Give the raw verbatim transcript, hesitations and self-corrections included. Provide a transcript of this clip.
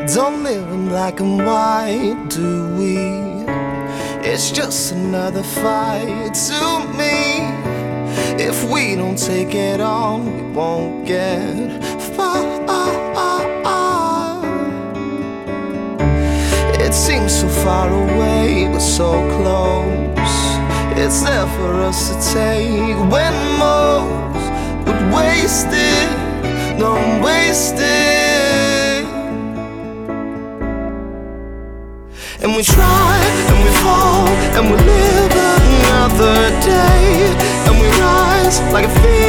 don't live in black and white, do we? It's just another fight to me. If we don't take it on, we won't get far. It seems so far away, but so close. It's there for us to take when most would waste it. Don't waste it. And we try, and we fall, and we live another day, and we rise like a phoenix.